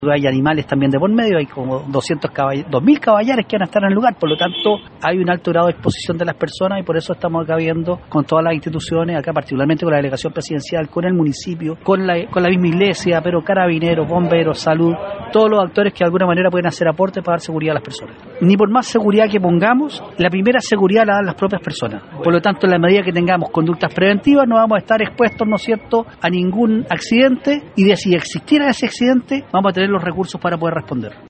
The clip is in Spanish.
Hay animales también de por medio, hay como 2.000 caballares que van a estar en el lugar, por lo tanto hay un alto grado de exposición de las personas y por eso estamos acá viendo con todas las instituciones, acá particularmente con la delegación presidencial, con el municipio, con la misma iglesia, pero carabineros, bomberos, salud, todos los actores que de alguna manera pueden hacer aportes para dar seguridad a las personas. Ni por más seguridad que pongamos, la primera seguridad la dan las propias personas. Por lo tanto, en la medida que tengamos conductas preventivas, no vamos a estar expuestos, ¿no es cierto?, a ningún accidente, y de si existiera ese accidente, vamos a tener los recursos para poder responder.